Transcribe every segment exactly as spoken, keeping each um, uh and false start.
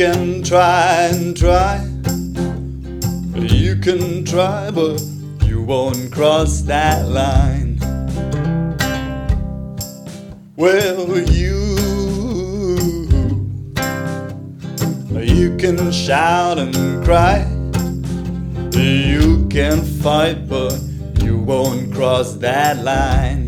can try and try, you can try, but you won't cross that line. Well, you You can shout and cry, you can fight, but you won't cross that line.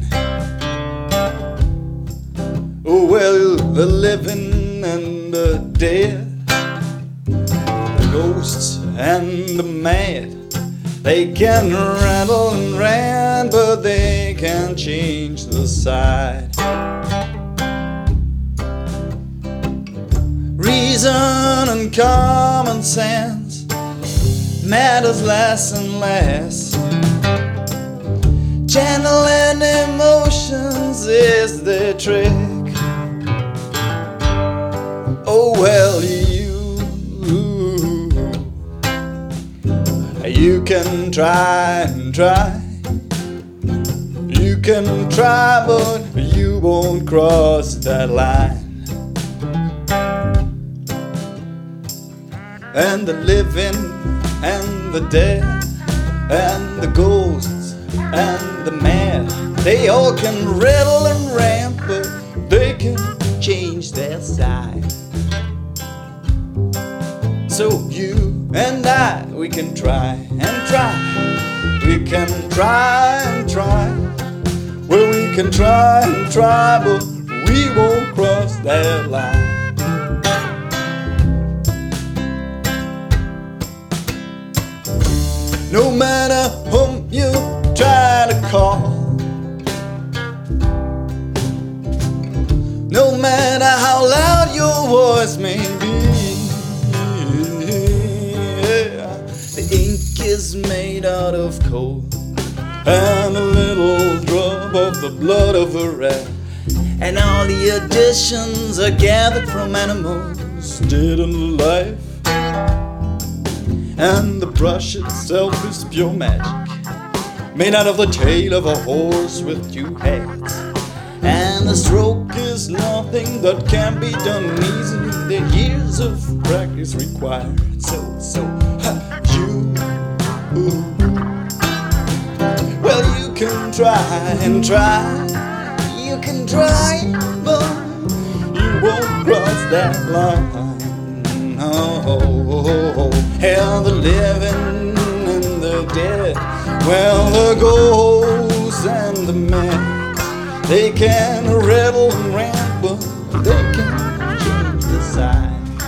Well, the living and the dead, the ghosts and the mad, they can rattle and rant, but they can't change the side. Reason and common sense matters less and less. Channeling emotions is the trick. Oh well, you You can try and try, you can try, but you won't cross that line. And the living and the dead and the ghosts and the mad, they all can rattle and rant, but they can change their side. So you and I, we can try and try, we can try and try. Well, we can try and try, but we won't cross that line. No matter whom you try to call, no matter how loud your voice may be, yeah, the ink is made out of coal, and a little drop of the blood of a rat, and all the additions are gathered from animals dead in life. And the brush itself is pure magic, made out of the tail of a horse with two heads. And the stroke is nothing that can be done easily. The years of practice required. So, so, ha, you, ooh. Well, you can try and try, you can try, but you won't cross that line. Oh, oh, oh. Hell, the living and the dead, well, the ghosts and the men, they can rattle and rant, but they can change the side.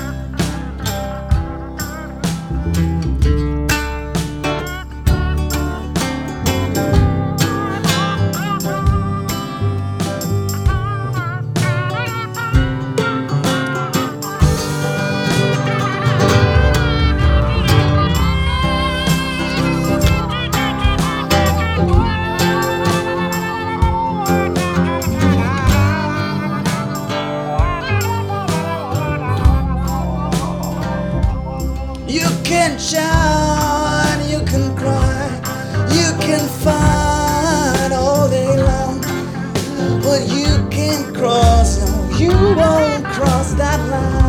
You can shout, you can cry, you can fight all day long, but you can't cross, no, you won't cross that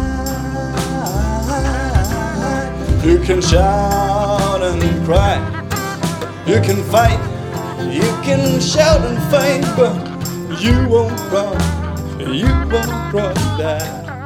line. You can shout and cry, you can fight, you can shout and fight, but you won't cross, you won't cross that